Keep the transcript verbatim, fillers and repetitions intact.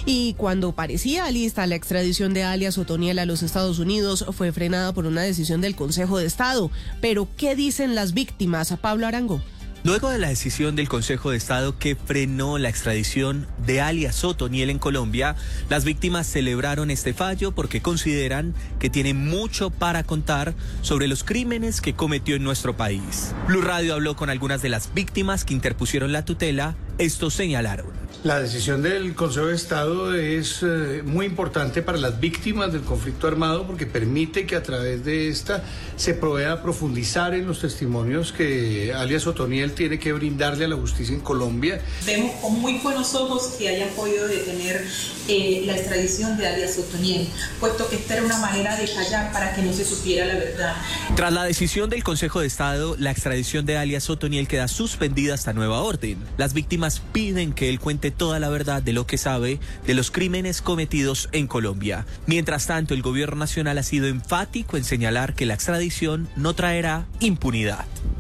Y cuando parecía lista la extradición de alias Otoniel a los Estados Unidos, fue frenada por una decisión del Consejo de Estado. Pero, ¿qué dicen las víctimas? Pablo Arango. Luego de la decisión del Consejo de Estado que frenó la extradición de alias Otoniel en Colombia, las víctimas celebraron este fallo porque consideran que tiene mucho para contar sobre los crímenes que cometió en nuestro país. Blue Radio habló con algunas de las víctimas que interpusieron la tutela. Estos señalaron: la decisión del Consejo de Estado es eh, muy importante para las víctimas del conflicto armado porque permite que a través de esta se pueda profundizar en los testimonios que alias Otoniel tiene que brindarle a la justicia en Colombia. Vemos con muy buenos ojos que hayan podido detener eh, la extradición de alias Otoniel, puesto que esta era una manera de callar para que no se supiera la verdad. Tras la decisión del Consejo de Estado, la extradición de alias Otoniel queda suspendida hasta nueva orden. Las víctimas piden que él cuente toda la verdad de lo que sabe de los crímenes cometidos en Colombia. Mientras tanto, el gobierno nacional ha sido enfático en señalar que la extradición no traerá impunidad.